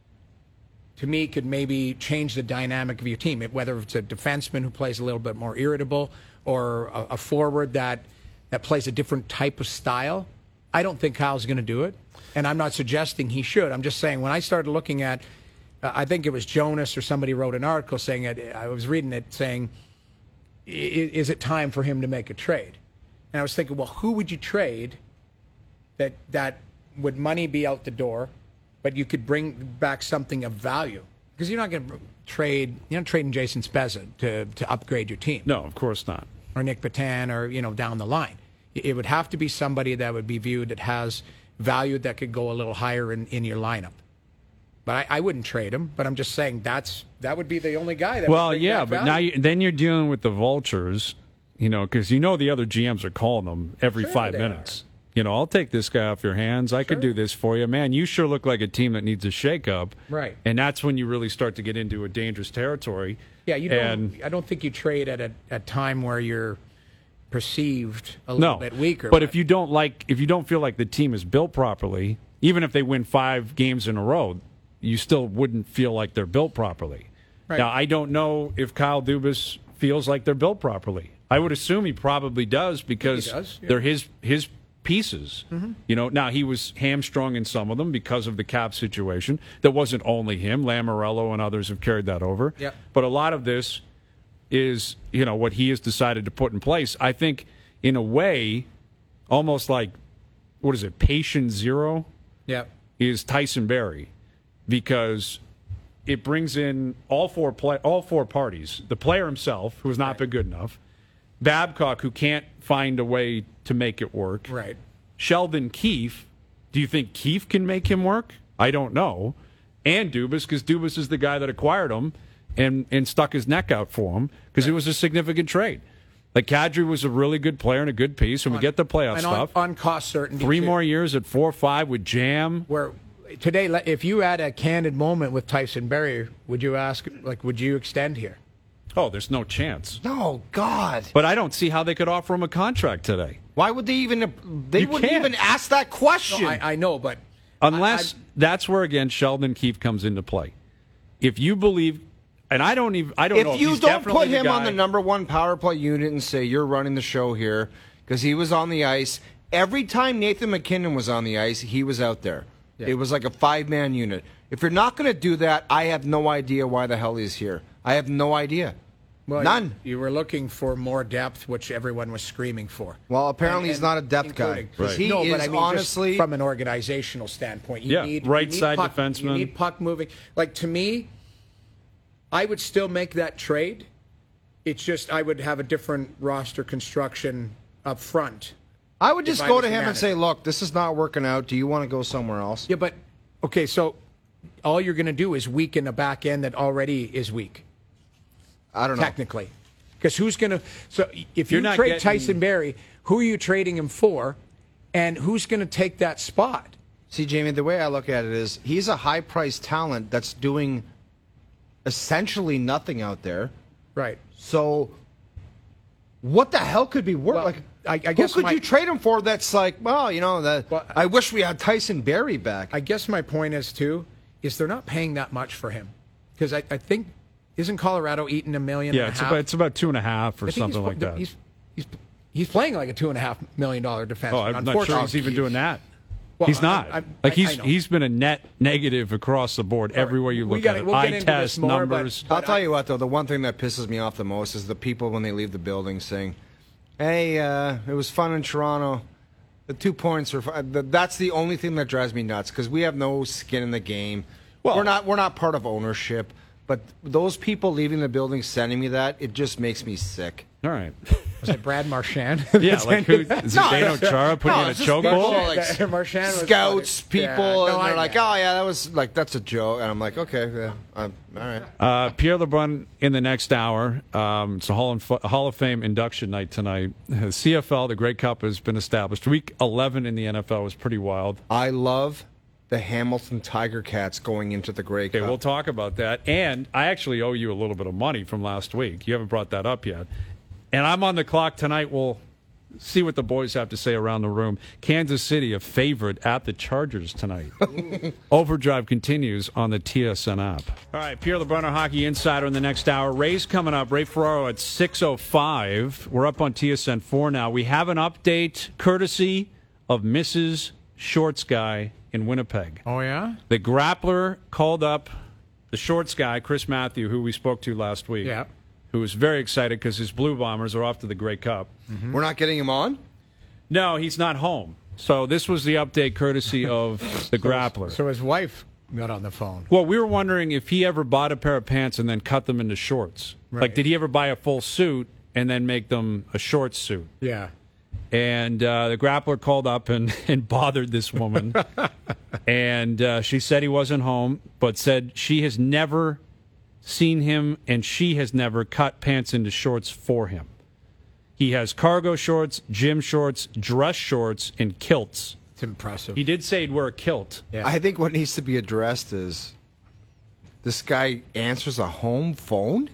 S4: to me, could maybe change the dynamic of your team. Whether it's a defenseman who plays a little bit more irritable, or a, a forward that that plays a different type of style. I don't think Kyle's going to do it, and I'm not suggesting he should. I'm just saying when I started looking at, uh, I think it was Jonas or somebody wrote an article saying it. I was reading it saying, I- is it time for him to make a trade? And I was thinking, well, who would you trade that that would money be out the door, but you could bring back something of value? Because you're not going to trade, you're not trading Jason Spezza to to upgrade your team,
S3: no, of course not.
S4: or Nick Patan, or you know down the line. It would have to be somebody that would be viewed that has value that could go a little higher in, in your lineup. But I, I wouldn't trade him. But I'm just saying that's that would be the only guy that.
S3: Well,
S4: would bring
S3: yeah,
S4: back
S3: but
S4: value.
S3: now you, then you're dealing with the vultures, You know, because you know the other G Ms are calling them every
S4: Sure
S3: five
S4: they
S3: minutes. You know, I'll take this guy off your hands. I could do this for you. Man, you sure look like a team that needs a shakeup.
S4: Right.
S3: And that's when you really start to get into a dangerous territory.
S4: Yeah, you don't.
S3: And,
S4: I don't think you trade at a, a time where you're perceived a little
S3: no,
S4: bit weaker.
S3: But if you don't like, if you don't feel like the team is built properly, even if they win five games in a row, you still wouldn't feel like they're built properly.
S4: Right.
S3: Now, I don't know if Kyle Dubas feels like they're built properly. I would assume he probably does because
S4: He does, yeah.
S3: they're his his pieces.
S4: Mm-hmm.
S3: You know, now he was hamstrung in some of them because of the cap situation. That wasn't only him. Lamoriello and others have carried that over.
S4: Yep.
S3: But a lot of this is, you know, what he has decided to put in place. I think, in a way, almost like, what is it, patient zero
S4: yeah,
S3: is Tyson Barrie, because it brings in all four play, all four parties. The player himself, who has not been good enough. Babcock, who can't find a way to make it work.
S4: right.
S3: Sheldon Keefe, do you think Keefe can make him work? I don't know. And Dubas, because Dubas is the guy that acquired him and, and stuck his neck out for him because it was a significant trade. Like, Kadri was a really good player and a good piece, and we get the playoff
S4: And
S3: stuff.
S4: on, on cost certainty.
S3: Three
S4: too,
S3: more years at four or five with Jam.
S4: Where today, like, if you had a candid moment with Tyson Barrie, would you ask, like, would you extend here?
S3: Oh, there's no chance.
S5: No, God.
S3: But I don't see how they could offer him a contract today.
S5: Why would they even? They
S3: You
S5: wouldn't
S3: can't.
S5: even ask that question.
S4: No, I, I know, but
S3: Unless
S4: I-
S3: that's where, again, Sheldon Keefe comes into play. If you believe, and I don't even, I don't know
S5: if
S3: if
S5: you
S3: he's
S5: don't
S3: definitely
S5: put him
S3: the
S5: on the
S3: guy-
S5: number one power play unit and say you're running the show here because he was on the ice every time Nathan McKinnon was on the ice, he was out there.
S4: Yeah.
S5: It was like a five man unit. If you're not going to do that, I have no idea why the hell he's here. I have no idea.
S4: well,
S5: None.
S4: You, you were looking for more depth, which everyone was screaming for.
S5: Well, apparently
S4: And-
S5: he's not a
S4: and
S5: depth guy.
S4: including-
S5: 'Cause He
S4: no,
S5: is
S4: but I mean,
S5: honestly
S4: just from an organizational standpoint, you
S3: Yeah,
S4: need
S3: right
S4: you need
S3: side
S4: puck,
S3: defenseman.
S4: You need puck moving. Like, to me, I would still make that trade. It's just I would have a different roster construction up front.
S5: I would just
S4: if I
S5: go
S4: was
S5: to
S4: the
S5: him and
S4: manager.
S5: say, "Look, this is not working out. Do you want to go somewhere else?"
S4: Yeah, but okay, so all you're going to do is weaken a back end that already is weak,
S5: I don't know.
S4: technically. Because who's going to? So if
S3: You're
S4: you
S3: not
S4: trade
S3: getting-
S4: Tyson Barrie, who are you trading him for, and who's going to take that spot?
S5: See, Jamie, the way I look at it is he's a high-priced talent that's doing essentially nothing out there.
S4: Right.
S5: So, what the hell could be worth?
S4: Well,
S5: like,
S4: I- I
S5: who
S4: guess
S5: could
S4: my-
S5: you trade him for? That's like, well, you know, that.
S4: Well,
S5: I wish we had Tyson Barrie back.
S4: I guess my point is too is they're not paying that much for him because I, I think isn't Colorado eating a million?
S3: Yeah,
S4: and a
S3: it's
S4: half?
S3: about, it's about two and a half or
S4: I think
S3: something
S4: he's,
S3: like that.
S4: He's, he's he's playing like a two and a half million dollar defenseman.
S3: Oh, I'm not sure
S4: Unfortunately,
S3: he's even doing that.
S4: Well,
S3: he's not.
S4: I- I-
S3: like
S4: I-
S3: he's
S4: I know.
S3: he's been a net negative across the board everywhere you
S4: We
S3: look
S4: gotta-
S3: at it.
S4: we'll get
S3: Eye
S4: into
S3: test
S4: this more, but-
S3: numbers.
S5: I'll tell you what, though, the one thing that pisses me off the most is the people when they leave the building saying, "Hey, uh, it was fun in Toronto. The two points were fun." That's the only thing that drives me nuts because we have no skin in the game.
S3: Well-
S5: we're not we're not part of ownership. But those people leaving the building sending me that, it just makes me sick.
S3: All right.
S4: Was it Brad Marchand?
S3: Yeah, like who? Is it
S5: No,
S3: Dano
S5: it's-
S3: Chara putting
S5: no,
S3: in a
S5: it's just people
S3: chokehold?
S5: like
S4: Marchand was
S5: scouts,
S4: funny.
S5: people,
S4: Yeah, no,
S5: and
S4: I
S5: they're like,
S4: know.
S5: "Oh yeah, that was like that's a joke," and I'm like, "Okay, yeah, I'm, all right."
S3: Uh, Pierre LeBrun in the next hour. Um, it's a Hall, of, Hall of Fame induction night tonight. C F L, the Grey Cup, has been established. Week eleven in the N F L was pretty wild.
S5: I love the Hamilton Tiger Cats going into the Grey
S3: Okay,
S5: Cup.
S3: we'll talk about that. And I actually owe you a little bit of money from last week. You haven't brought that up yet. And I'm on the clock tonight. We'll see what the boys have to say around the room. Kansas City, a favorite at the Chargers tonight. Overdrive continues on the T S N app. All right, Pierre LeBrun, our Hockey Insider in the next hour. Ray's coming up. Ray Ferraro at six oh five. We're up on T S N four now. We have an update courtesy of Missus Shorts Guy in Winnipeg.
S4: Oh yeah.
S3: The Grappler called up the Shorts guy, Chris Matthew, who we spoke to last week,
S4: Yeah.
S3: who was very excited because his Blue Bombers are off to the Grey Cup.
S5: We're not getting him on.
S3: No, he's not home. So this was the update courtesy of the Grappler.
S4: So his wife got on the phone.
S3: Well, we were wondering if he ever bought a pair of pants and then cut them into shorts. Like,
S4: Right.
S3: did he ever buy a full suit and then make them a short suit?
S4: Yeah.
S3: And uh, the Grappler called up and, and bothered this woman. and uh, she said he wasn't home, but said she has never seen him and she has never cut pants into shorts for him. He has cargo shorts, gym shorts, dress shorts, and kilts.
S4: It's impressive.
S3: He did say he'd wear a kilt.
S4: Yeah.
S5: I think what needs to be addressed is this guy answers a home phone.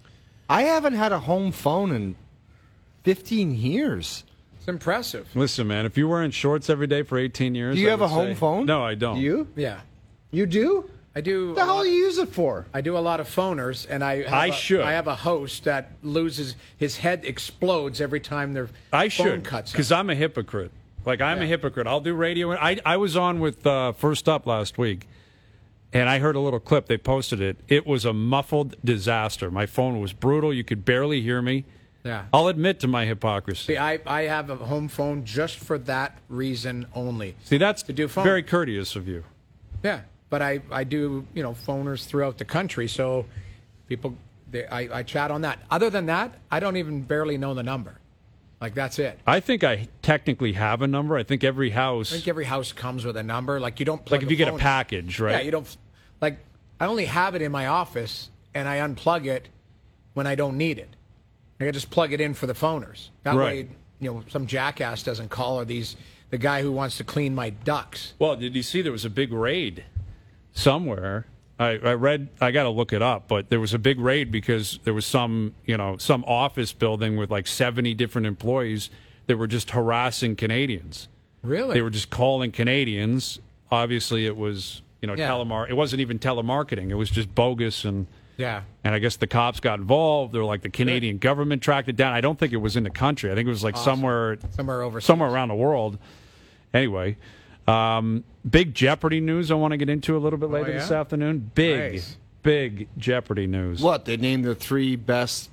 S5: I haven't had a home phone in fifteen years.
S4: It's impressive.
S3: Listen, man, if you're wearing shorts every day for eighteen years...
S5: Do you
S3: I
S5: have a
S3: would
S5: home
S3: say-
S5: phone?
S3: No, I don't.
S5: Do you?
S4: Yeah.
S5: You do?
S4: I do.
S5: What the
S4: a
S5: hell
S4: lot-
S5: do you use it for?
S4: I do a lot of phoners, and I have
S3: I
S4: a,
S3: should.
S4: I have a host that loses his head explodes every time their
S3: I
S4: phone
S3: should,
S4: cuts.
S3: because I'm a hypocrite. Like, I'm a
S4: Yeah.
S3: hypocrite. I'll do radio. I, I was on with uh, First Up last week, and I heard a little clip. They posted it. It was a muffled disaster. My phone was brutal. You could barely hear me.
S4: Yeah.
S3: I'll admit to my hypocrisy.
S4: See, I, I have a home phone just for that reason only.
S3: See, that's
S4: to do phone.
S3: very courteous of you.
S4: Yeah, but I, I do, you know, phoners throughout the country, so people, they, I, I chat on that. Other than that, I don't even barely know the number. Like, that's it.
S3: I think I technically have a number. I think every house,
S4: I think every house comes with a number. Like, you don't plug
S3: like if
S4: the
S3: you get a
S4: phone-
S3: package, right?
S4: Yeah, you don't, like, I only have it in my office, and I unplug it when I don't need it. I can just plug it in for the phoners. That
S3: Right.
S4: way, you know, some jackass doesn't call, or these, the guy who wants to clean my ducks.
S3: Well, did you see there was a big raid somewhere? I, I read. I got to look it up, but there was a big raid because there was some, you know, some office building with like seventy different employees that were just harassing Canadians.
S4: Really?
S3: They were just calling Canadians. Obviously, it was, you know,
S4: Yeah.
S3: telemar. It wasn't even telemarketing. It was just bogus, and
S4: Yeah.
S3: and I guess the cops got involved. They're like the Canadian government tracked it down. I don't think it was in the country. I think it was like somewhere
S4: Somewhere overseas.
S3: somewhere around the world. Anyway, um, big Jeopardy news I want to get into a little bit later
S4: Oh, yeah?
S3: this afternoon. Big,
S4: Nice.
S3: big Jeopardy news.
S5: What, they named the three best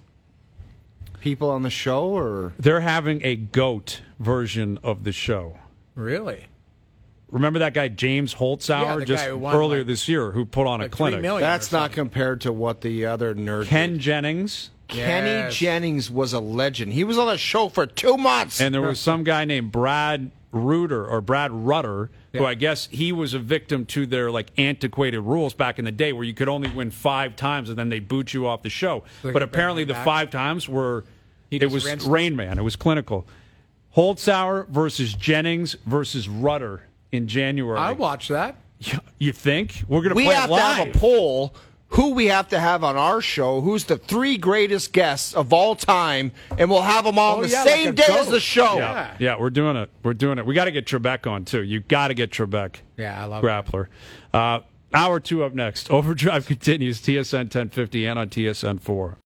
S5: people on the show, or?
S3: They're having a GOAT version of the show.
S4: Really?
S3: Remember that guy James
S4: Yeah,
S3: Holtzauer
S4: the
S3: just
S4: guy who won,
S3: earlier
S4: like-
S3: this year who put on
S4: Like
S3: a
S4: three
S3: clinic?
S4: million.
S5: That's
S4: or
S5: not
S4: something.
S5: compared to what the other nerd
S3: Ken
S5: did.
S3: Jennings.
S5: Kenny
S4: Yes.
S5: Jennings was a legend. He was on the show for two months.
S3: And there was some guy named Brad Reuter or Brad Rutter, who
S4: Yeah.
S3: I guess he was a victim to their like antiquated rules back in the day, where you could only win five times and then they boot you off the show.
S4: Like
S3: but
S4: a
S3: apparently, the
S4: back-
S3: five times were
S4: He
S3: it
S4: just
S3: was
S4: rinsed-
S3: Rain Man. It was clinical. Holtzauer versus Jennings versus Rutter in January.
S4: I watch that.
S3: You- You think we're going to
S5: we
S3: play
S5: have
S3: it
S5: to
S3: live?
S5: have a poll. Who we have to have on our show? Who's the three greatest guests of all time? And we'll have them on
S4: Oh,
S5: the
S4: yeah, like
S5: same
S4: a
S5: day as
S4: goat.
S5: the show.
S3: Yeah, yeah, we're doing it. We're doing it. We got to get Trebek on too. You got to get Trebek.
S4: Yeah, I love
S3: Grappler. Uh, hour two up next. Overdrive continues. T S N ten fifty and on T S N four.